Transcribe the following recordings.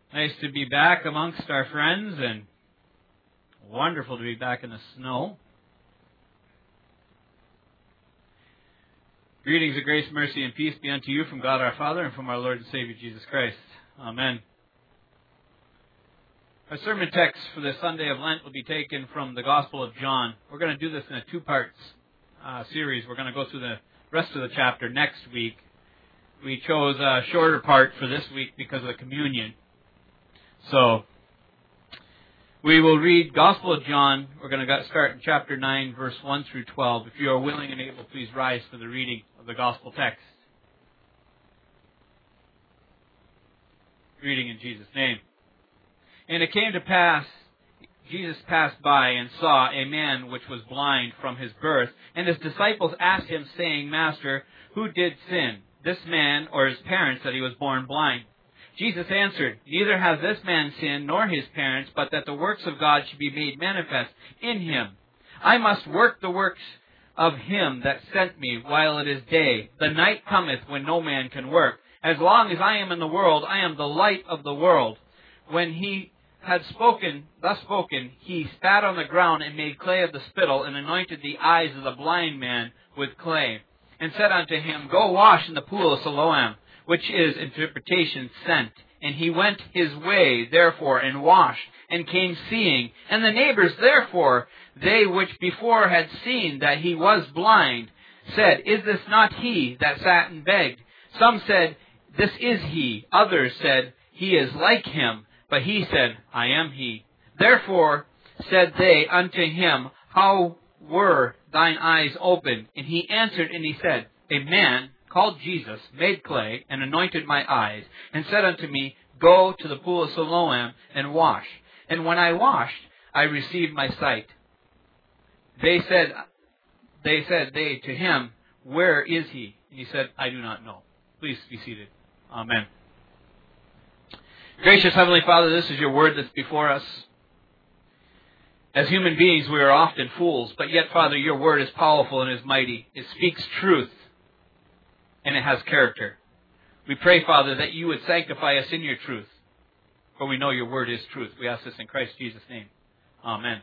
Nice to be back amongst our friends, and wonderful to be back in the snow. Greetings of grace, mercy, and peace be unto you from God our Father and from our Lord and Savior Jesus Christ. Amen. Our sermon text for this Sunday of Lent will be taken from the Gospel of John. We're going to do this in a two-part series. We're going to go through the rest of the chapter next week. We chose a shorter part for this week because of the communion. So, we will read Gospel of John. We're going to start in chapter 9, verse 1 through 12. If you are willing and able, please rise for the reading of the Gospel text. Reading in Jesus' name. And it came to pass, Jesus passed by and saw a man which was blind from his birth. And his disciples asked him, saying, Master, who did sin, this man or his parents, that he was born blind? Jesus answered, Neither has this man sinned, nor his parents, but that the works of God should be made manifest in him. I must work the works of him that sent me while it is day. The night cometh when no man can work. As long as I am in the world, I am the light of the world. When he had thus spoken, he spat on the ground and made clay of the spittle, and anointed the eyes of the blind man with clay, and said unto him, Go wash in the pool of Siloam, which is interpretation sent. And he went his way, therefore, and washed, and came seeing. And the neighbors, therefore, they which before had seen that he was blind, said, Is this not he that sat and begged? Some said, This is he. Others said, He is like him. But he said, I am he. Therefore said they unto him, How were thine eyes opened? And he answered and he said, A man called Jesus made clay and anointed my eyes, and said unto me, Go to the pool of Siloam and wash. And when I washed, I received my sight. They said to him, Where is he? And he said, I do not know. Please be seated. Amen. Gracious Heavenly Father, this is your word that's before us. As human beings, we are often fools, but yet, Father, your word is powerful and is mighty. It speaks truth, and it has character. We pray, Father, that you would sanctify us in your truth, for we know your word is truth. We ask this in Christ Jesus' name. Amen.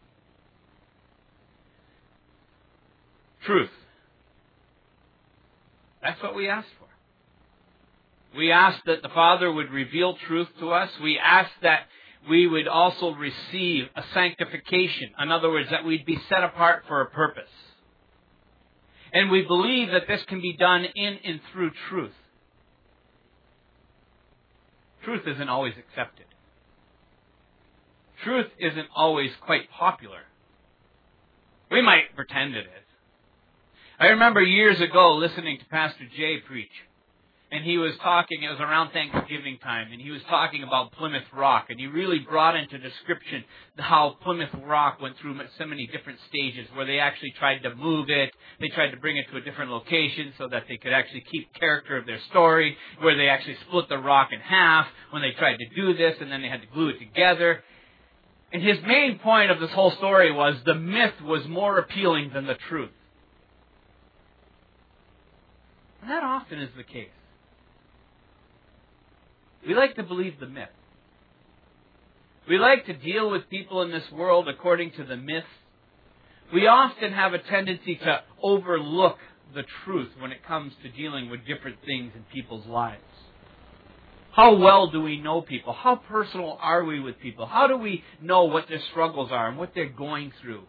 Truth. That's what we ask for. We ask that the Father would reveal truth to us. We ask that we would also receive a sanctification. In other words, that we'd be set apart for a purpose. And we believe that this can be done in and through truth. Truth isn't always accepted. Truth isn't always quite popular. We might pretend it is. I remember years ago listening to Pastor Jay preach. And he was talking, it was around Thanksgiving time, and he was talking about Plymouth Rock. And he really brought into description how Plymouth Rock went through so many different stages, where they actually tried to move it, they tried to bring it to a different location so that they could actually keep character of their story, where they actually split the rock in half when they tried to do this, and then they had to glue it together. And his main point of this whole story was the myth was more appealing than the truth. And that often is the case. We like to believe the myth. We like to deal with people in this world according to the myth. We often have a tendency to overlook the truth when it comes to dealing with different things in people's lives. How well do we know people? How personal are we with people? How do we know what their struggles are and what they're going through?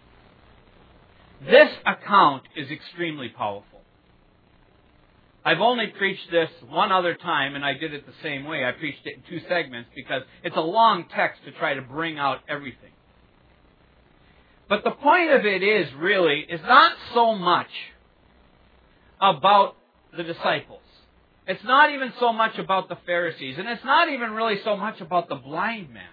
This account is extremely powerful. I've only preached this one other time, and I did it the same way. I preached it in two segments because it's a long text to try to bring out everything. But the point of it is not so much about the disciples. It's not even so much about the Pharisees, and it's not even really so much about the blind man.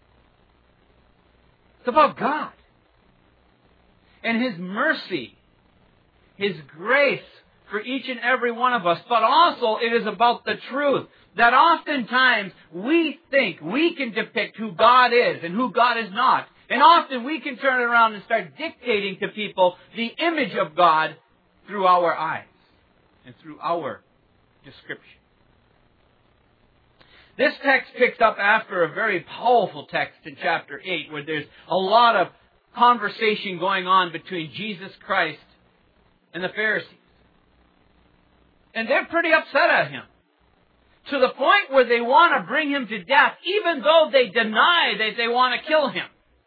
It's about God and His mercy, His grace, for each and every one of us, but also it is about the truth that oftentimes we think we can depict who God is and who God is not. And often we can turn around and start dictating to people the image of God through our eyes and through our description. This text picks up after a very powerful text in chapter 8 where there's a lot of conversation going on between Jesus Christ and the Pharisees. And they're pretty upset at him, to the point where they want to bring him to death, even though they deny that they want to kill him.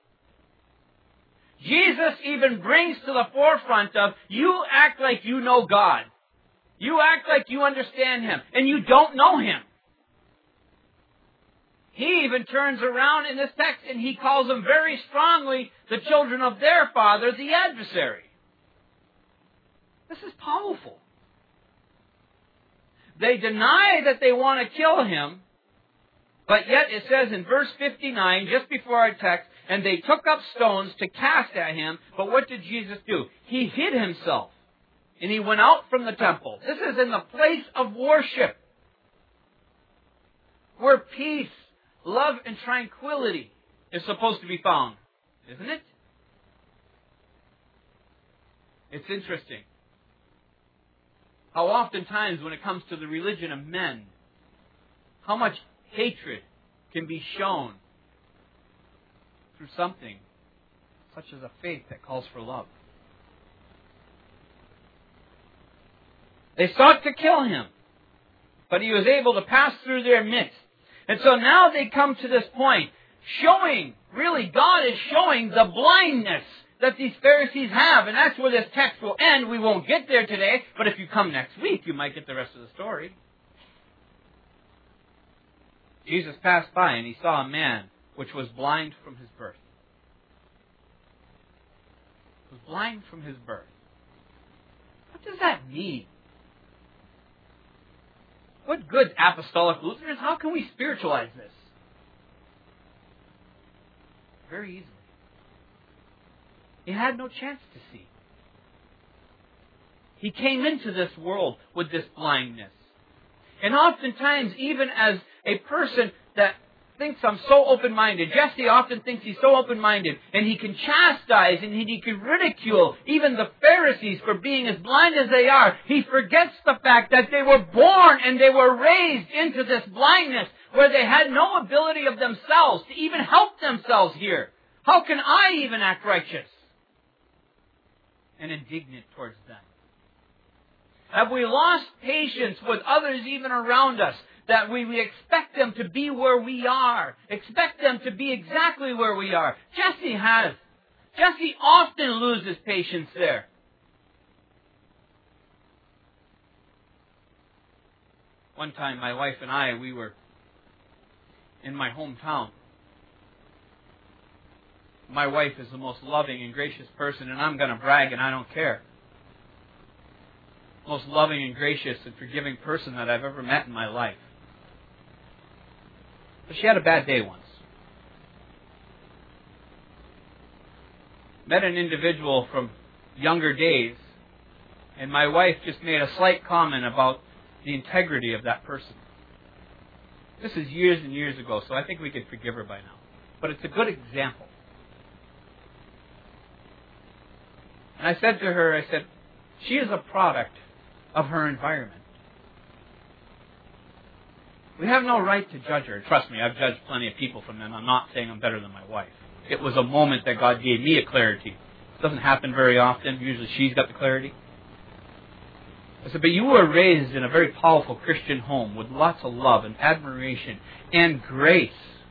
Jesus even brings to the forefront of, you act like you know God. You act like you understand Him, and you don't know Him. He even turns around in this text and he calls them very strongly the children of their father, the adversary. This is powerful. They deny that they want to kill him, but yet it says in verse 59, just before our text, and they took up stones to cast at him, but what did Jesus do? He hid himself, and he went out from the temple. This is in the place of worship, where peace, love, and tranquility is supposed to be found, isn't it? It's interesting how oftentimes when it comes to the religion of men, how much hatred can be shown through something such as a faith that calls for love. They sought to kill him, but he was able to pass through their midst. And so now they come to this point, showing, really, God is showing the blindness that these Pharisees have. And that's where this text will end. We won't get there today, but if you come next week, you might get the rest of the story. Jesus passed by and he saw a man which was blind from his birth. Was blind from his birth. What does that mean? What good apostolic Lutherans? How can we spiritualize this? Very easily. He had no chance to see. He came into this world with this blindness. And oftentimes, even as a person that thinks I'm so open-minded, Jesse often thinks he's so open-minded, and he can chastise and he can ridicule even the Pharisees for being as blind as they are. He forgets the fact that they were born and they were raised into this blindness where they had no ability of themselves to even help themselves here. How can I even act righteous? And indignant towards them. Have we lost patience with others even around us? That we expect them to be where we are. Expect them to be exactly where we are. Jesse has. Jesse often loses patience there. One time my wife and I, we were in my hometown. My wife is the most loving and gracious person, and I'm going to brag and I don't care. Most loving and gracious and forgiving person that I've ever met in my life. But she had a bad day once. Met an individual from younger days, and my wife just made a slight comment about the integrity of that person. This is years and years ago, so I think we could forgive her by now. But it's a good example. And I said to her, she is a product of her environment. We have no right to judge her. Trust me, I've judged plenty of people from them. I'm not saying I'm better than my wife. It was a moment that God gave me a clarity. It doesn't happen very often. Usually she's got the clarity. I said, but you were raised in a very powerful Christian home with lots of love and admiration and grace.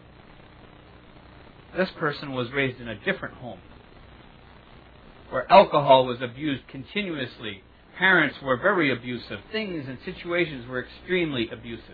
This person was raised in a different home where alcohol was abused continuously. Parents were very abusive. Things and situations were extremely abusive.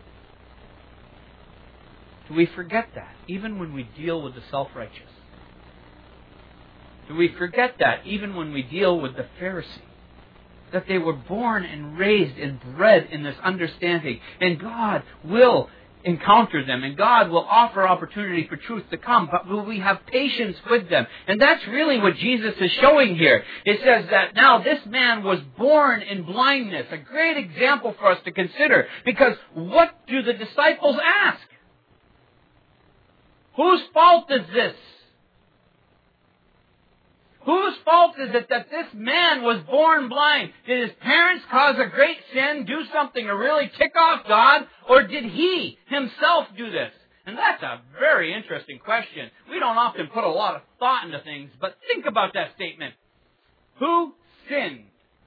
Do we forget that, even when we deal with the self-righteous? Do we forget that, even when we deal with the Pharisee? That they were born and raised and bred in this understanding. And God will encounter them, and God will offer opportunity for truth to come, but will we have patience with them? And that's really what Jesus is showing here. It says that now this man was born in blindness, a great example for us to consider, because what do the disciples ask? Whose fault is this? Whose fault is it that this man was born blind? Did his parents cause a great sin, do something to really tick off God, or did he himself do this? And that's a very interesting question. We don't often put a lot of thought into things, but think about that statement. Who sinned?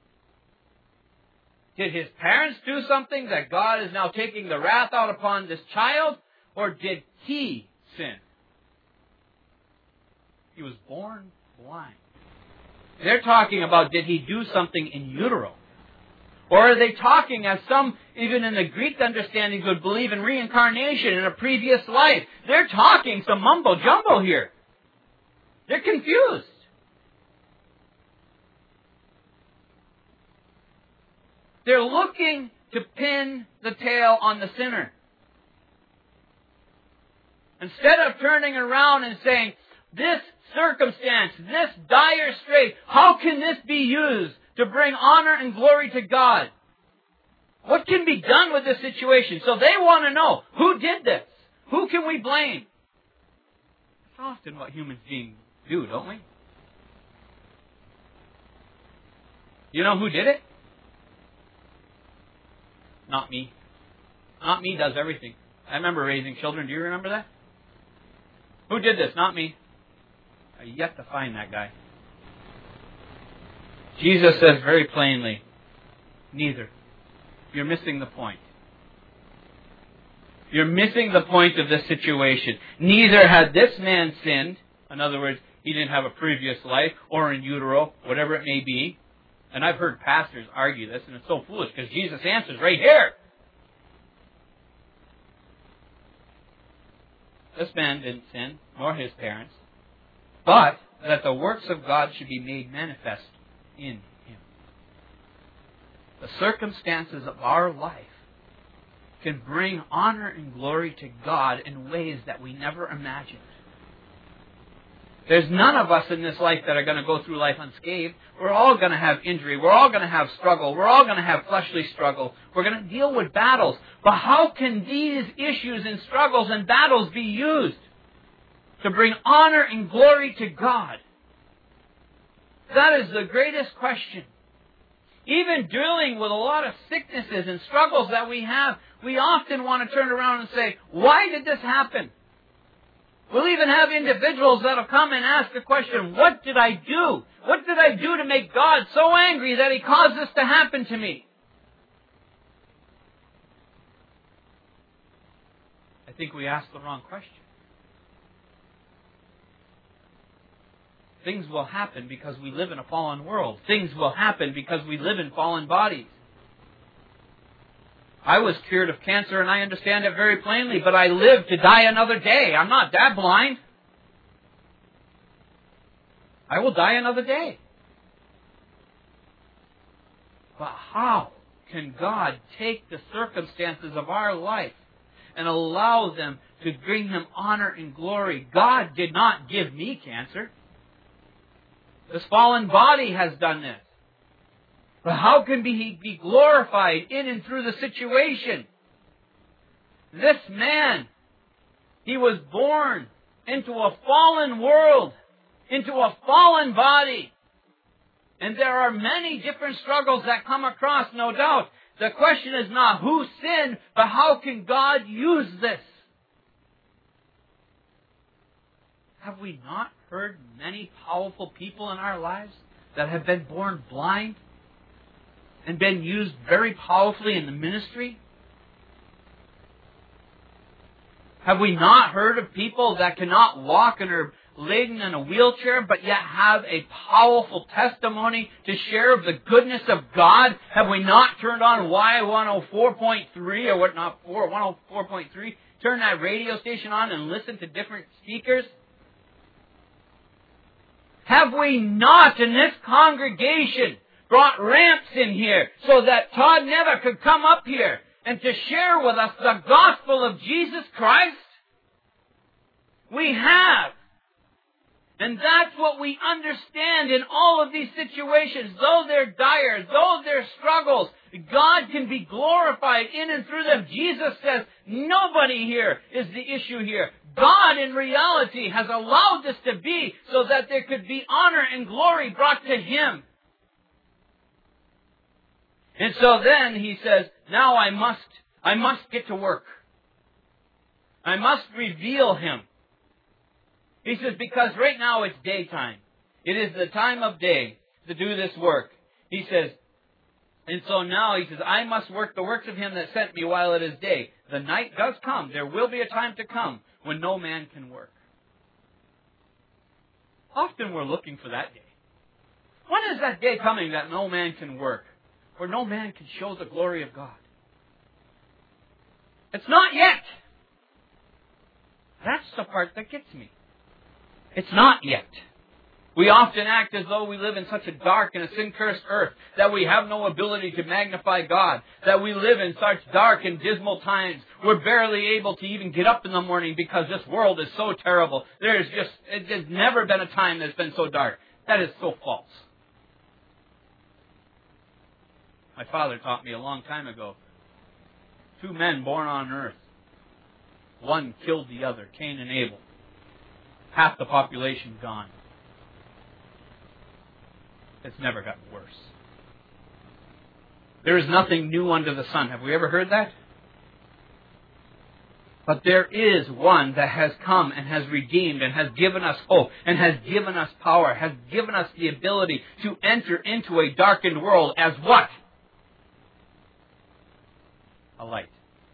Did his parents do something that God is now taking the wrath out upon this child, or did he sin? He was born blind. They're talking about, did he do something in utero? Or are they talking, as some, even in the Greek understandings, would believe in reincarnation in a previous life? They're talking some mumbo-jumbo here. They're confused. They're looking to pin the tail on the sinner. Instead of turning around and saying, this circumstance, this dire strait, how can this be used to bring honor and glory to God? What can be done with this situation? So they want to know, who did this? Who can we blame? It's often what human beings do, don't we? You know who did it? Not me. Not me does everything. I remember raising children. Do you remember that? Who did this? Not me. I've yet to find that guy. Jesus says very plainly, neither. You're missing the point. You're missing the point of this situation. Neither had this man sinned. In other words, he didn't have a previous life or in utero, whatever it may be. And I've heard pastors argue this, and it's so foolish because Jesus answers right here. This man didn't sin, nor his parents, but that the works of God should be made manifest in him. The circumstances of our life can bring honor and glory to God in ways that we never imagined. There's none of us in this life that are going to go through life unscathed. We're all going to have injury. We're all going to have struggle. We're all going to have fleshly struggle. We're going to deal with battles. But how can these issues and struggles and battles be used to bring honor and glory to God? That is the greatest question. Even dealing with a lot of sicknesses and struggles that we have, we often want to turn around and say, why did this happen? We'll even have individuals that will come and ask the question, what did I do? What did I do to make God so angry that He caused this to happen to me? I think we asked the wrong question. Things will happen because we live in a fallen world. Things will happen because we live in fallen bodies. I was cured of cancer and I understand it very plainly, but I live to die another day. I'm not that blind. I will die another day. But how can God take the circumstances of our life and allow them to bring Him honor and glory? God did not give me cancer. This fallen body has done this. But how can He be glorified in and through the situation? This man, he was born into a fallen world, into a fallen body. And there are many different struggles that come across, no doubt. The question is not who sinned, but how can God use this? Have we not heard many powerful people in our lives that have been born blind and been used very powerfully in the ministry? Have we not heard of people that cannot walk and are laden in a wheelchair, but yet have a powerful testimony to share of the goodness of God? Have we not turned on Y104.3 or what? Not 104.3? Turn that radio station on and listen to different speakers? Have we not in this congregation brought ramps in here so that Todd Never could come up here and to share with us the gospel of Jesus Christ? We have. And that's what we understand in all of these situations. Though they're dire, though they're struggles, God can be glorified in and through them. Jesus says, nobody here is the issue here. God in reality has allowed this to be so that there could be honor and glory brought to Him. And so then he says, now I must get to work. I must reveal Him. He says, because right now it's daytime. It is the time of day to do this work. He says, and so now he says, I must work the works of Him that sent me while it is day. The night does come. There will be a time to come when no man can work. Often we're looking for that day. When is that day coming that no man can work? Where no man can show the glory of God? It's not yet. That's the part that gets me. It's not yet. We often act as though we live in such a dark and a sin-cursed earth that we have no ability to magnify God, that we live in such dark and dismal times. We're barely able to even get up in the morning because this world is so terrible. There's never been a time that's been so dark. That is so false. My father taught me a long time ago. 2 men born on earth. One killed the other, Cain and Abel. Half the population gone. It's never gotten worse. There is nothing new under the sun. Have we ever heard that? But there is one that has come and has redeemed and has given us hope and has given us power, has given us the ability to enter into a darkened world as what? A light.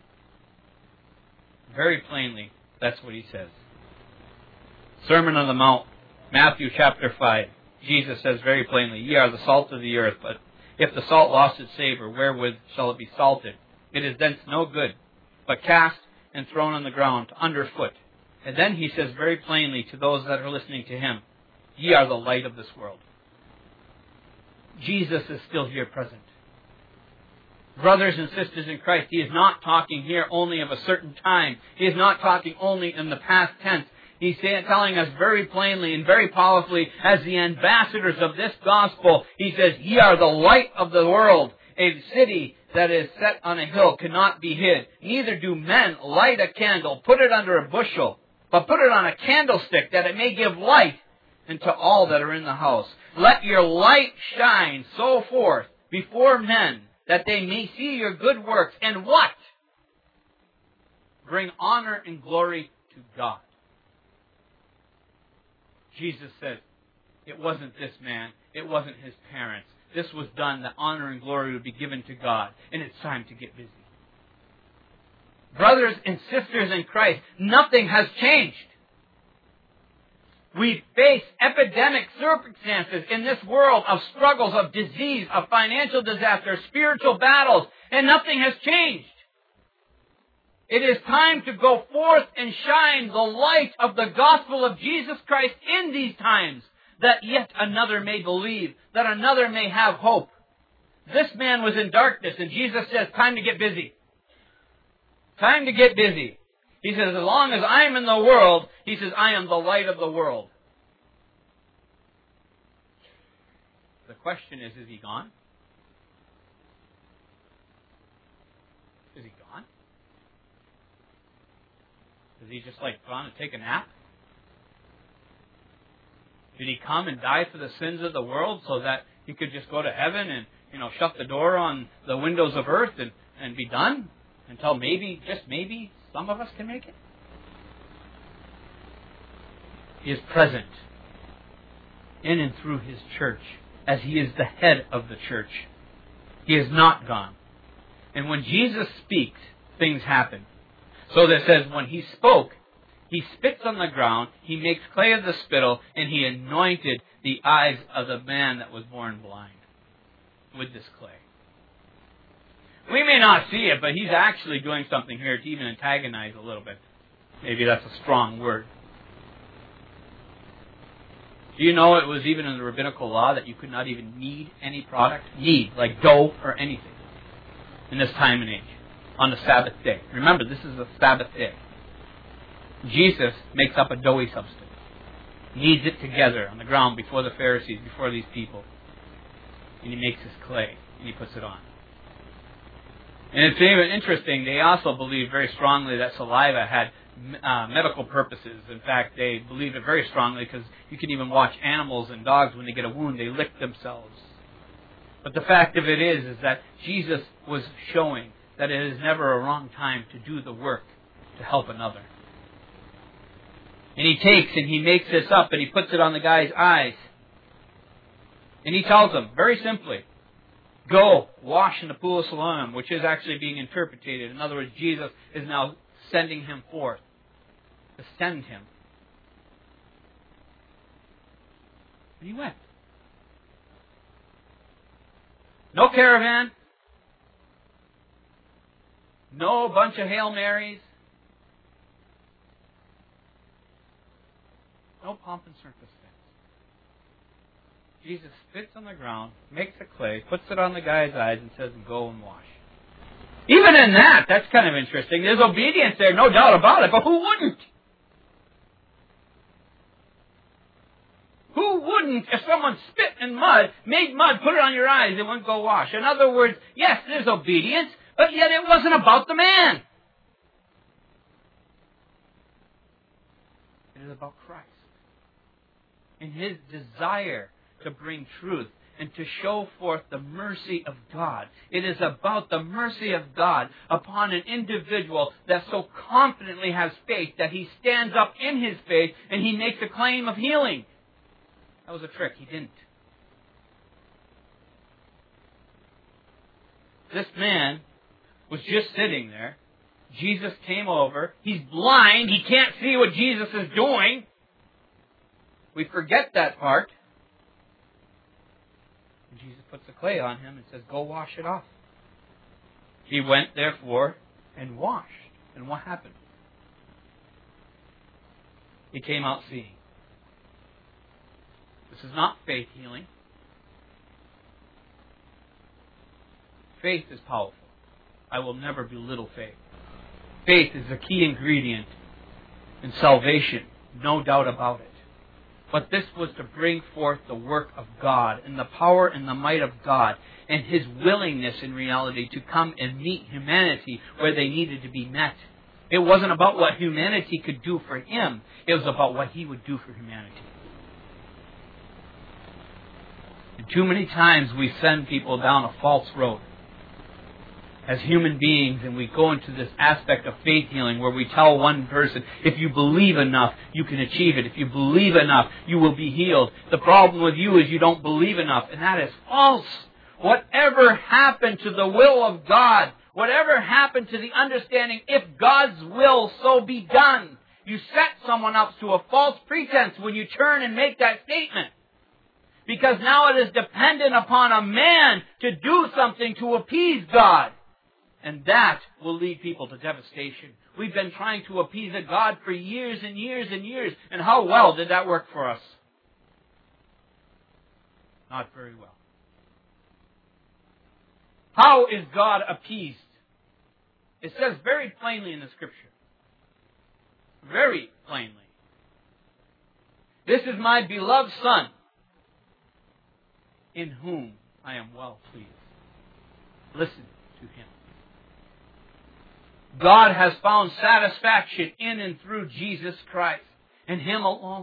Very plainly, that's what he says. Sermon on the Mount, Matthew chapter 5. Jesus says very plainly, ye are the salt of the earth, but if the salt lost its savor, wherewith shall it be salted? It is thence no good, but cast and thrown on the ground underfoot. And then he says very plainly to those that are listening to him, ye are the light of this world. Jesus is still here present. Brothers and sisters in Christ, he is not talking here only of a certain time. He is not talking only in the past tense. He's telling us very plainly and very powerfully as the ambassadors of this gospel. He says, ye are the light of the world. A city that is set on a hill cannot be hid. Neither do men light a candle, put it under a bushel, but put it on a candlestick that it may give light unto all that are in the house. Let your light shine so forth before men that they may see your good works. And what? Bring honor and glory to God. Jesus says, it wasn't this man, it wasn't his parents. This was done that honor and glory would be given to God. And it's time to get busy. Brothers and sisters in Christ, nothing has changed. We face epidemic circumstances in this world of struggles, of disease, of financial disaster, spiritual battles, and nothing has changed. It is time to go forth and shine the light of the gospel of Jesus Christ in these times, that yet another may believe, that another may have hope. This man was in darkness, and Jesus says, time to get busy. Time to get busy. He says, as long as I am in the world, he says, I am the light of the world. The question is he gone? Is he gone? Is he just gone to take a nap? Did he come and die for the sins of the world so that he could just go to heaven and, shut the door on the windows of earth and be done? Until maybe, just maybe, some of us can make it? He is present in and through his church as he is the head of the church. He is not gone. And when Jesus speaks, things happen. So that says when he spoke, he spits on the ground, he makes clay of the spittle, and he anointed the eyes of the man that was born blind with this clay. We may not see it, but he's actually doing something here to even antagonize a little bit. Maybe that's a strong word. Do you know it was even in the rabbinical law that you could not even knead any product? Knead, like dough or anything, in this time and age, on the Sabbath day. Remember, this is a Sabbath day. Jesus makes up a doughy substance. Kneads it together on the ground before the Pharisees, before these people. And he makes his clay, and he puts it on. And it's even interesting, they also believed very strongly that saliva had medical purposes. In fact, they believed it very strongly because you can even watch animals and dogs when they get a wound, they lick themselves. But the fact of it is that Jesus was showing that it is never a wrong time to do the work to help another. And he takes and he makes this up and he puts it on the guy's eyes. And he tells him, very simply, go, wash in the pool of Siloam, which is actually being interpreted. In other words, Jesus is now sending him forth to send him. And he went. No caravan. No bunch of Hail Marys. No pomp and circumstance. Jesus spits on the ground, makes a clay, puts it on the guy's eyes, and says, go and wash. Even in that, that's kind of interesting. There's obedience there, no doubt about it, but who wouldn't? Who wouldn't, if someone spit in mud, made mud, put it on your eyes, and wouldn't go wash? In other words, yes, there's obedience, but yet it wasn't about the man. It is about Christ. And His desire to bring truth and to show forth the mercy of God. It is about the mercy of God upon an individual that so confidently has faith that he stands up in his faith and he makes a claim of healing. That was a trick. He didn't. This man was just sitting there. Jesus came over. He's blind. He can't see what Jesus is doing. We forget that part. And Jesus puts the clay on him and says, go wash it off. He went, therefore, and washed. And what happened? He came out seeing. This is not faith healing. Faith is powerful. I will never belittle faith. Faith is a key ingredient in salvation, no doubt about it. But this was to bring forth the work of God and the power and the might of God and His willingness in reality to come and meet humanity where they needed to be met. It wasn't about what humanity could do for Him. It was about what He would do for humanity. And too many times we send people down a false road as human beings, and we go into this aspect of faith healing where we tell one person, if you believe enough, you can achieve it. If you believe enough, you will be healed. The problem with you is you don't believe enough, and that is false. Whatever happened to the will of God, whatever happened to the understanding, if God's will so be done, you set someone up to a false pretense when you turn and make that statement. Because now it is dependent upon a man to do something to appease God. And that will lead people to devastation. We've been trying to appease a God for years and years and years. And how well did that work for us? Not very well. How is God appeased? It says very plainly in the Scripture. Very plainly. This is my beloved Son, in whom I am well pleased. Listen to Him. God has found satisfaction in and through Jesus Christ and Him alone.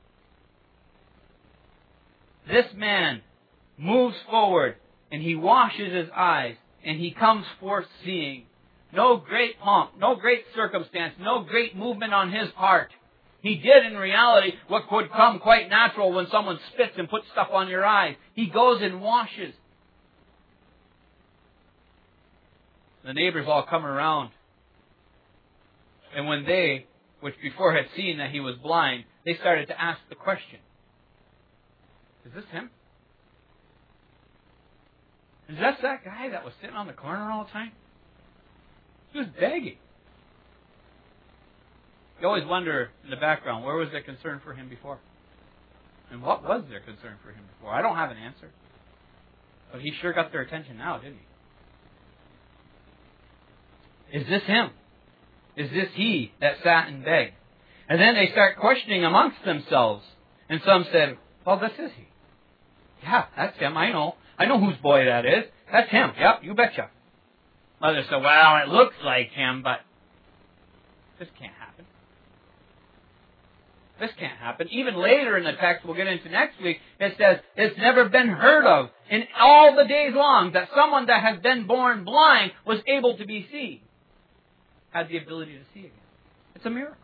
This man moves forward and he washes his eyes and he comes forth seeing. No great pomp, no great circumstance, no great movement on his part. He did in reality what would come quite natural when someone spits and puts stuff on your eyes. He goes and washes. The neighbors all come around. And when they, which before had seen that he was blind, they started to ask the question, is this him? Is that guy that was sitting on the corner all the time? He was begging. You always wonder in the background, where was their concern for him before? And what was their concern for him before? I don't have an answer. But he sure got their attention now, didn't he? Is this him? Is this he that sat and begged? And then they start questioning amongst themselves. And some said, well, this is he. Yeah, that's him. I know. I know whose boy that is. That's him. Yep, you betcha. Others said, well, it looks like him, but This can't happen. This can't happen. Even later in the text we'll get into next week, it says it's never been heard of in all the days long that someone that has been born blind was able to be seen. Had the ability to see again. It's a miracle.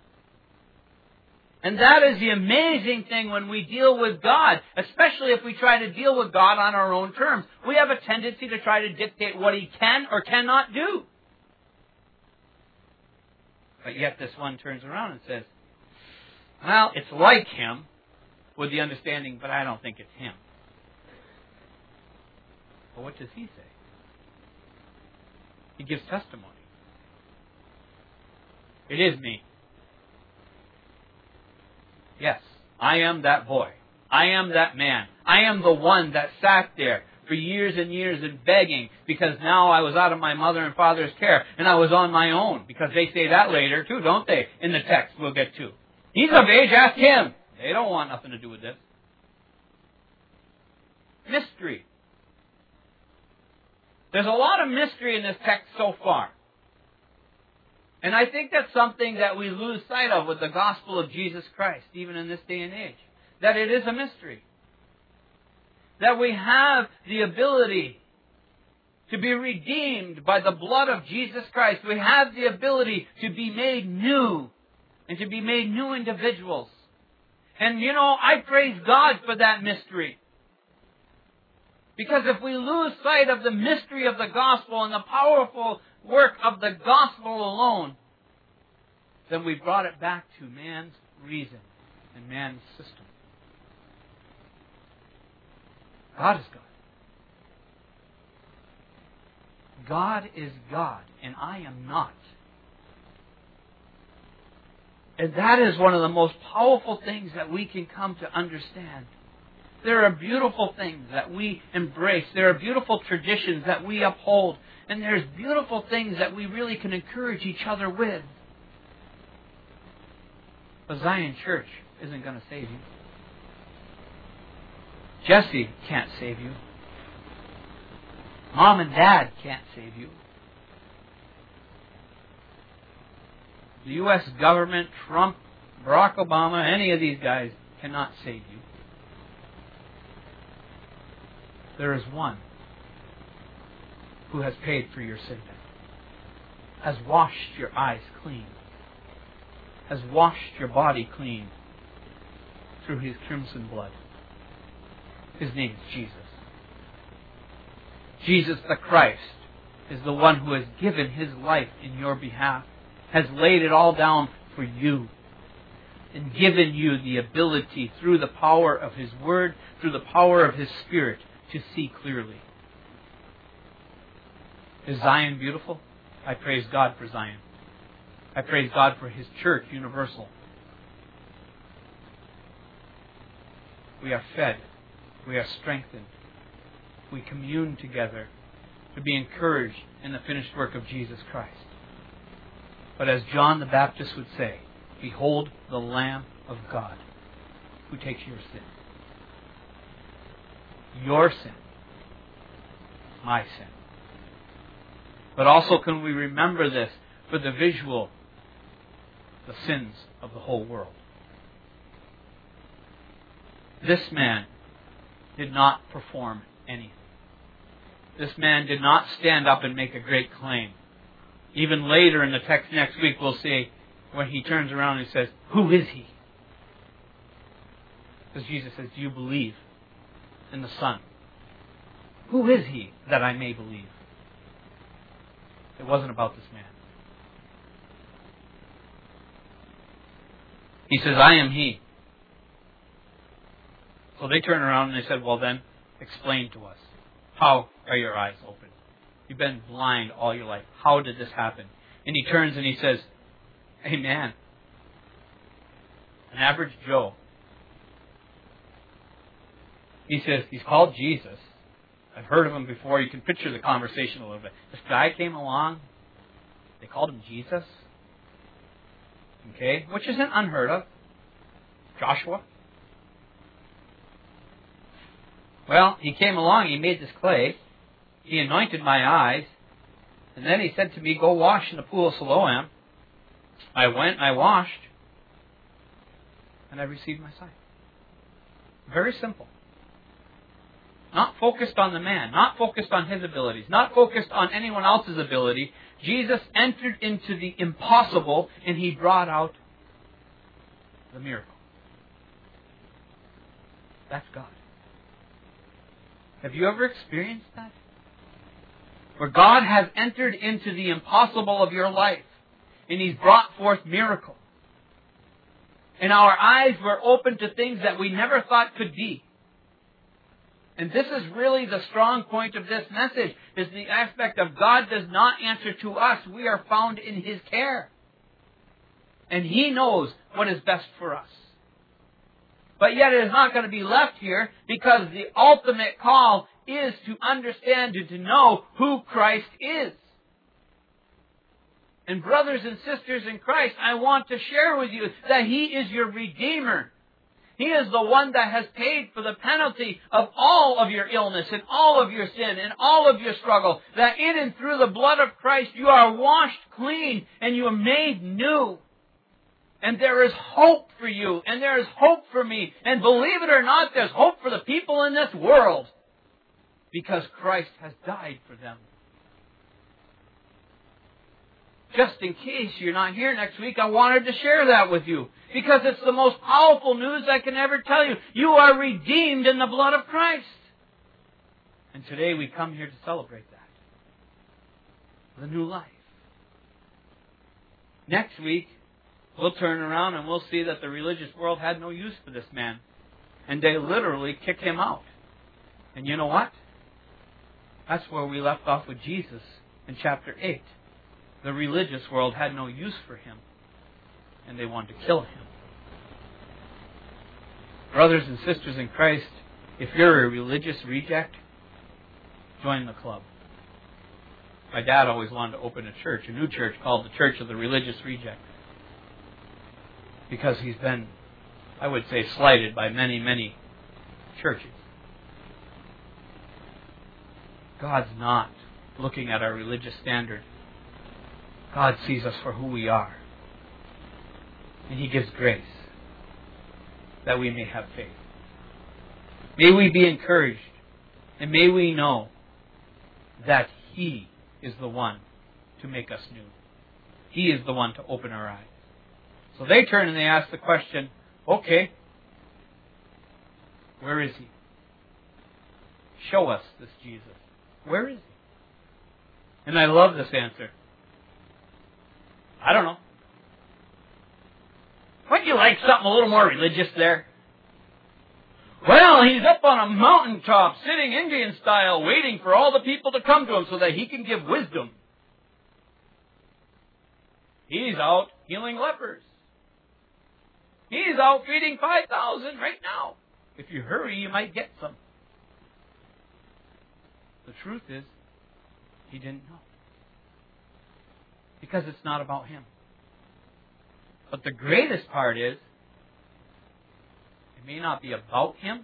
And that is the amazing thing when we deal with God, especially if we try to deal with God on our own terms. We have a tendency to try to dictate what He can or cannot do. But yet this one turns around and says, well, it's like Him, with the understanding, but I don't think it's Him. Well, what does He say? He gives testimony. It is me. Yes, I am that boy. I am that man. I am the one that sat there for years and years and begging because now I was out of my mother and father's care and I was on my own. Because they say that later too, don't they? In the text we'll get to. He's of age, ask him. They don't want nothing to do with this. Mystery. There's a lot of mystery in this text so far. And I think that's something that we lose sight of with the gospel of Jesus Christ, even in this day and age. That it is a mystery. That we have the ability to be redeemed by the blood of Jesus Christ. We have the ability to be made new and to be made new individuals. And I praise God for that mystery. Because if we lose sight of the mystery of the gospel and the powerful work of the gospel alone, then we brought it back to man's reason and man's system. God is God. God is God, and I am not. And that is one of the most powerful things that we can come to understand. There are beautiful things that we embrace. There are beautiful traditions that we uphold. And there's beautiful things that we really can encourage each other with. But Zion Church isn't going to save you. Jesse can't save you. Mom and Dad can't save you. The U.S. government, Trump, Barack Obama, any of these guys cannot save you. There is one who has paid for your sin debt, has washed your eyes clean, has washed your body clean through His crimson blood. His name is Jesus. Jesus the Christ is the one who has given His life in your behalf, has laid it all down for you, and given you the ability through the power of His Word, through the power of His Spirit, to see clearly. Is Zion beautiful? I praise God for Zion. I praise God for His church, universal. We are fed. We are strengthened. We commune together to be encouraged in the finished work of Jesus Christ. But as John the Baptist would say, behold the Lamb of God who takes your sin. Your sin. My sin. But also can we remember this for the visual, the sins of the whole world. This man did not perform anything. This man did not stand up and make a great claim. Even later in the text next week we'll see when he turns around and he says, who is he? Because Jesus says, do you believe in the Son? Who is he that I may believe? It wasn't about this man. He says, I am he. So they turn around and they said, well then, explain to us. How are your eyes open? You've been blind all your life. How did this happen? And he turns and he says, hey man, an average Joe. He says, he's called Jesus. I've heard of him before. You can picture the conversation a little bit. This guy came along. They called him Jesus. Okay? Which isn't unheard of. Joshua. Well, he came along. He made this clay. He anointed my eyes. And then he said to me, go wash in the pool of Siloam. I went, I washed, and I received my sight. Very simple. Not focused on the man, not focused on his abilities, not focused on anyone else's ability. Jesus entered into the impossible and He brought out the miracle. That's God. Have you ever experienced that? Where God has entered into the impossible of your life and He's brought forth miracle. And our eyes were open to things that we never thought could be. And this is really the strong point of this message, is the aspect of God does not answer to us. We are found in His care. And He knows what is best for us. But yet it is not going to be left here, because the ultimate call is to understand and to know who Christ is. And brothers and sisters in Christ, I want to share with you that He is your Redeemer. He is the one that has paid for the penalty of all of your illness and all of your sin and all of your struggle. That in and through the blood of Christ you are washed clean and you are made new. And there is hope for you, and there is hope for me. And believe it or not, there's hope for the people in this world, because Christ has died for them. Just in case you're not here next week, I wanted to share that with you, because it's the most powerful news I can ever tell you. You are redeemed in the blood of Christ. And today we come here to celebrate that. The new life. Next week, we'll turn around and we'll see that the religious world had no use for this man. And they literally kicked him out. And you know what? That's where we left off with Jesus in chapter 8. The religious world had no use for Him. And they wanted to kill Him. Brothers and sisters in Christ, if you're a religious reject, join the club. My dad always wanted to open a church, a new church called the Church of the Religious Reject. Because he's been, I would say, slighted by many, many churches. God's not looking at our religious standard. God sees us for who we are. And He gives grace that we may have faith. May we be encouraged, and may we know that He is the one to make us new. He is the one to open our eyes. So they turn and they ask the question, okay, where is He? Show us this Jesus. Where is He? And I love this answer. I don't know. Wouldn't you like something a little more religious there? Well, He's up on a mountaintop, sitting Indian style, waiting for all the people to come to Him so that He can give wisdom. He's out healing lepers. He's out feeding 5,000 right now. If you hurry, you might get some. The truth is, he didn't know. Because it's not about him. But the greatest part is, it may not be about him,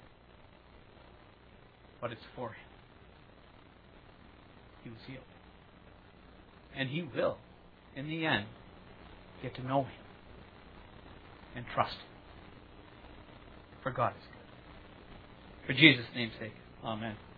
but it's for him. He was healed. And he will, in the end, get to know him and trust him. For God is good. For Jesus' name's sake. Amen.